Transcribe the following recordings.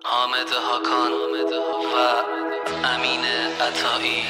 حامد هاکان و امین عطایی.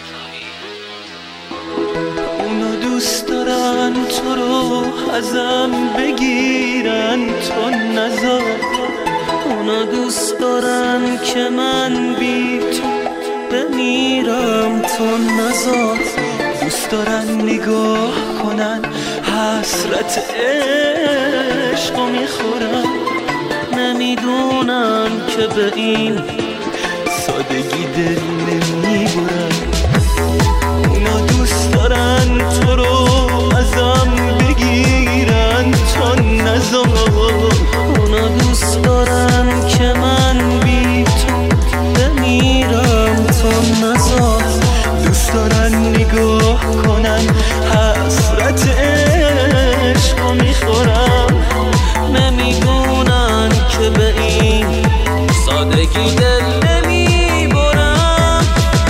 اونا دوست دارن تو رو ازم بگیرن، تو نذار. اونا دوست دارن که من بی تو بمیرم، تو نذار. دوست دارن نگاه کنن حسرت عشقو میخورن، نمیدونن که به این سادگی دل نمیبرن. اونا دوست دارن تو رو ازم بگیرن، تو نذار. اونا دوست دارن که من بی تو بمیرم، تو نذار. دوست دارن نگاه کنن حسرت عشقو میخورم، نمیدونن که به این سادگی دل نمیبرم.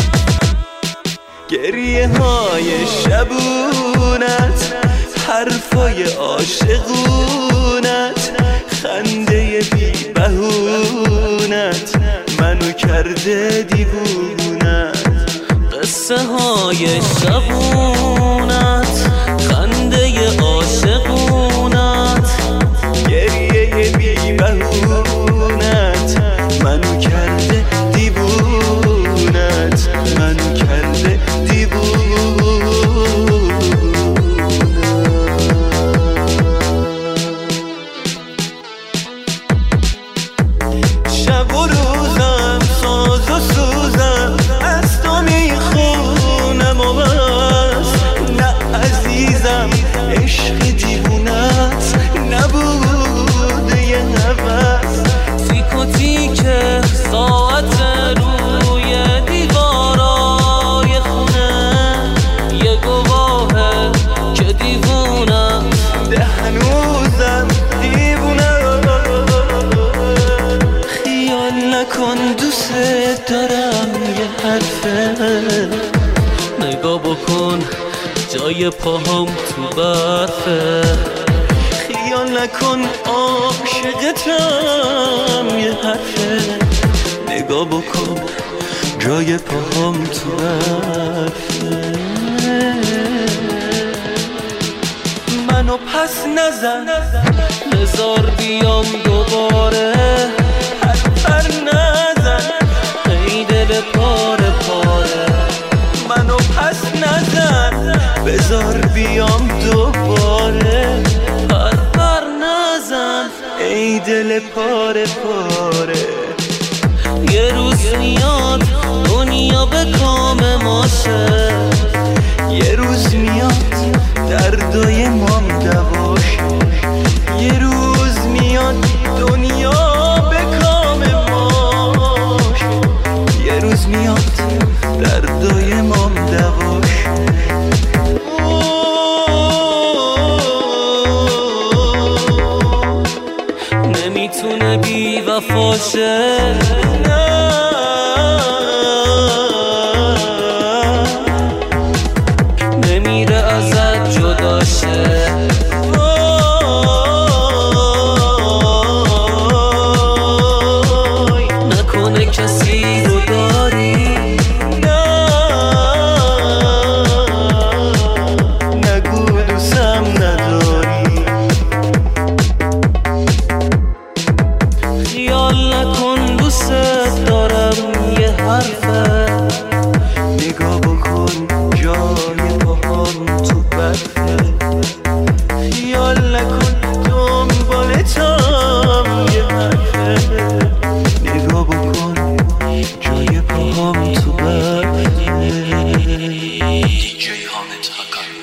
گریه های شبونت، حرفای عاشقونت، خنده بی بهونت منو کرده دیوونت. قصه های شبونت، خنده عاشقونت، گریه بی بهونت منو کرده دیوونت، منو کرده دیوونت. شب و روزم ساز و سوزم از تو میخونم و بس. نه عزیزم عشق دیوونت نبوده یه نفس. تیک و تیک ساعت روی دیوارای خونه یه گواهه که دیوونم ده هنوزم دیوونم. خیال نکن دوست دارم یه حرفه، نگاه بکن جای پاهم تو برفه. خیال نکن عاشقتم یه حرفه، نگاه بکن جای پاهم تو برفه. منو پس نزن، بذار بیام دوباره. حرفر نزن ای دل پاره پاره. منو پس نزن، بذار بیام دوباره. حرفر نزن ای دل پاره پاره. یه روز میاد دنیا به کام ماشه، یه روز میاد دردای مام دواشه. یه روز میاد دنیا به کام ماشه، یه روز میاد دردای مام دواشه. نمیتونه بی وفاشه، نمیره ازت جداشه. نکنه کسی رو داری، نگو دوستم نداری. خیال نکن دوست دارم یه حرفه، نگاه بکن جای پاهم تو برفه. خیال نکن دنبالتم یه حرفه، نگاه بکن جای پاهم تو برفه. دیجی حامد هاکان.